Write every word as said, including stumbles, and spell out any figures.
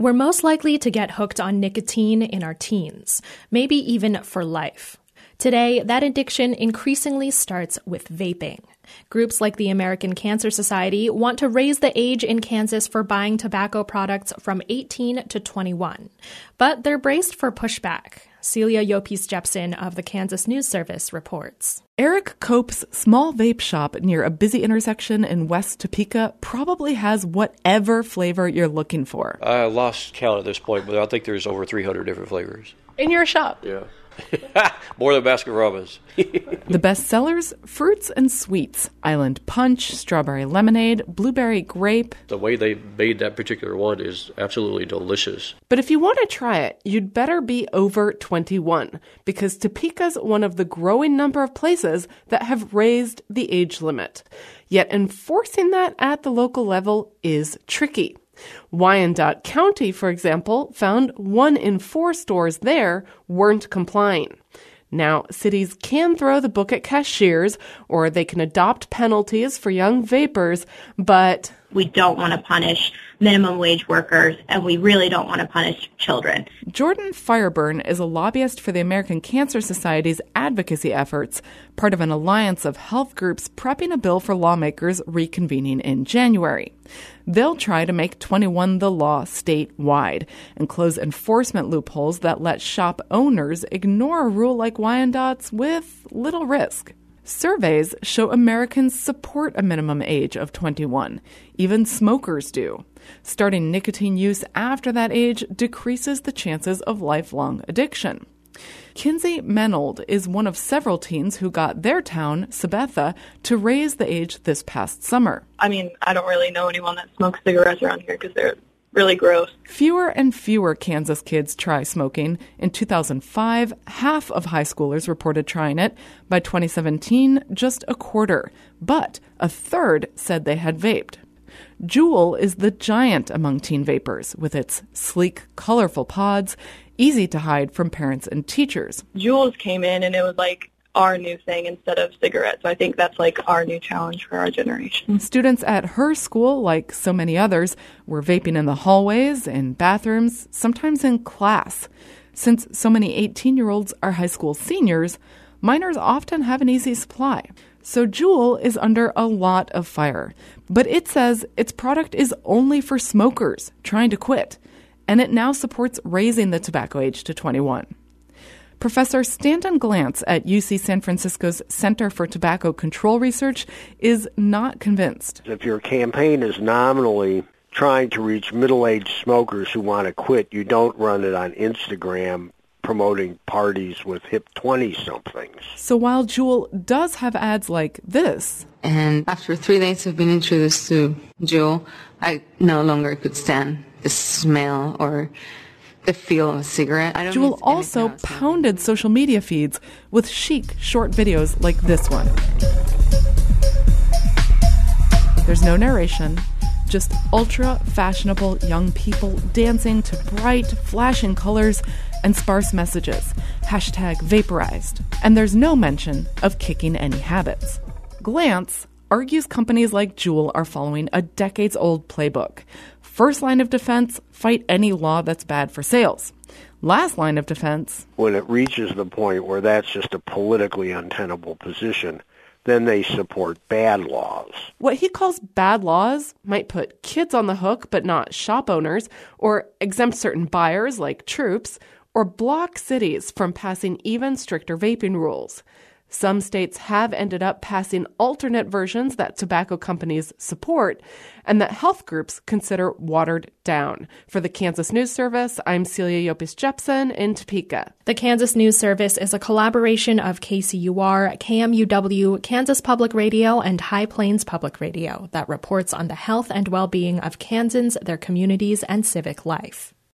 we're most likely to get hooked on nicotine in our teens, maybe even for life. Today, that addiction increasingly starts with vaping. Groups like the American Cancer Society want to raise the age in Kansas for buying tobacco products from eighteen to twenty-one. But they're braced for pushback. Celia Yopis-Jepsen of the Kansas News Service reports. Eric Cope's small vape shop near a busy intersection in West Topeka probably has whatever flavor you're looking for. I lost count at this point, but I think there's over three hundred different flavors. In your shop? Yeah. More than Baskin-Robbins. The best sellers, fruits and sweets. Island Punch, strawberry lemonade, blueberry grape. The way they made that particular one is absolutely delicious. But if you want to try it, you'd better be over twenty-one, because Topeka's one of the growing number of places that have raised the age limit. Yet enforcing that at the local level is tricky. Wyandotte County, for example, found one in four stores there weren't complying. Now, cities can throw the book at cashiers, or they can adopt penalties for young vapors, but we don't want to punish minimum wage workers, and we really don't want to punish children. Jordan Fireburn is a lobbyist for the American Cancer Society's advocacy efforts, part of an alliance of health groups prepping a bill for lawmakers reconvening in January. They'll try to make twenty-one the law statewide and close enforcement loopholes that let shop owners ignore a rule like Wyandotte's with little risk. Surveys show Americans support a minimum age of twenty-one. Even smokers do. Starting nicotine use after that age decreases the chances of lifelong addiction. Kinsey Menold is one of several teens who got their town, Sabetha, to raise the age this past summer. I mean, I don't really know anyone that smokes cigarettes around here because they're really gross. Fewer and fewer Kansas kids try smoking. In two thousand five, half of high schoolers reported trying it. By twenty seventeen, just a quarter. But a third said they had vaped. Juul is the giant among teen vapors, with its sleek, colorful pods, easy to hide from parents and teachers. Juuls came in and it was like our new thing instead of cigarettes. So I think that's like our new challenge for our generation. Students at her school, like so many others, were vaping in the hallways, in bathrooms, sometimes in class. Since so many eighteen-year-olds are high school seniors, minors often have an easy supply. So Juul is under a lot of fire. But it says its product is only for smokers trying to quit, and it now supports raising the tobacco age to twenty-one. Professor Stanton Glantz at U C San Francisco's Center for Tobacco Control Research is not convinced. If your campaign is nominally trying to reach middle-aged smokers who want to quit, you don't run it on Instagram promoting parties with hip twenty-somethings. So while Juul does have ads like this... And after three days of being introduced to Juul, I no longer could stand the smell or the feel of a cigarette. I don't Juul also pounded social media feeds with chic, short videos like this one. There's no narration, just ultra-fashionable young people dancing to bright, flashing colors and sparse messages, hashtag vaporized. And there's no mention of kicking any habits. Glantz argues companies like Juul are following a decades-old playbook. First line of defense, fight any law that's bad for sales. Last line of defense... When it reaches the point where that's just a politically untenable position, then they support bad laws. What he calls bad laws might put kids on the hook but not shop owners, or exempt certain buyers like troops, or block cities from passing even stricter vaping rules. Some states have ended up passing alternate versions that tobacco companies support and that health groups consider watered down. For the Kansas News Service, I'm Celia Yopis-Jepsen in Topeka. The Kansas News Service is a collaboration of K C U R, K M U W, Kansas Public Radio, and High Plains Public Radio that reports on the health and well-being of Kansans, their communities, and civic life.